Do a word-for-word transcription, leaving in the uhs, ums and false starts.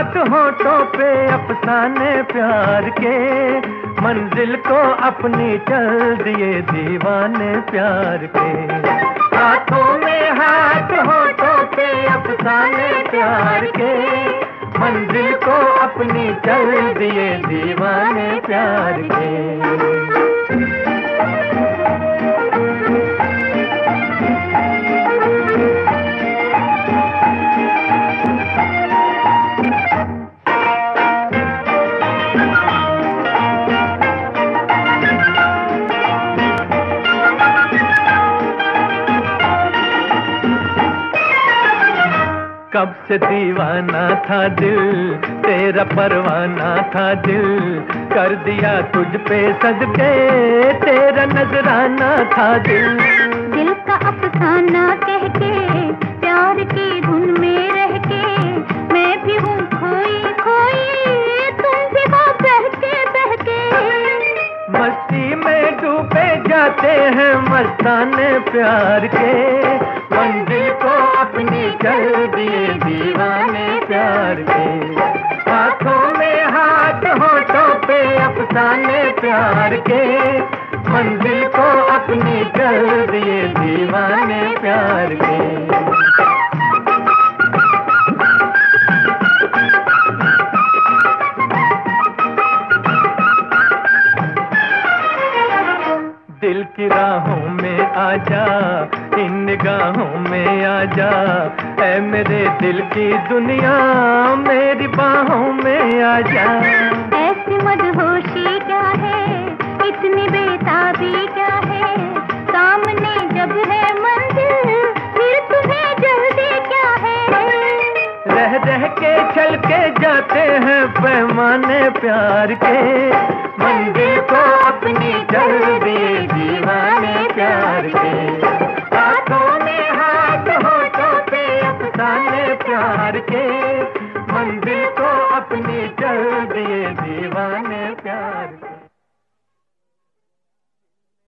हाथ होठों पे अफसाने प्यार के, मंजिल को अपनी चल दिए दीवाने प्यार के। हाथों में हाथ होठों पे अफसाने प्यार के, मंजिल को अपनी चल दिए दीवाने प्यार के। कब से दीवाना था दिल, तेरा परवाना था दिल, कर दिया तुझ पे सदके तेरा नजराना था दिल। दिल का अफसाना कह के प्यार की धुन में रह के, मैं भी हूँ खोई खोई तुम भी हो बहके बहके। मस्ती में डूबे जाते हैं मस्ताने प्यार के, मंजिल को अपनी चल दिए दीवाने प्यार के। हाथों में हाथ होठों पे अफसाने प्यार के, मंजिल को अपनी चल दिए दीवाने प्यार के। दिल की राहों में आजा, इन निगाहों में आजा, ऐ मेरे दिल की दुनिया मेरी बाहों में आजा। ऐसी मदहोशी क्या है, इतनी बेताबी क्या है, सामने जब है मंजिल फिर तुम्हें जल्दी क्या है। रह रह के चल के जाते हैं पैमाने प्यार के, मंजिल को अपनी चल दिए दीवाने प्यार के। हाथों में हाथ होठों पे अफसाने प्यार के, मंजिल को अपनी चल दिए दीवाने प्यार के।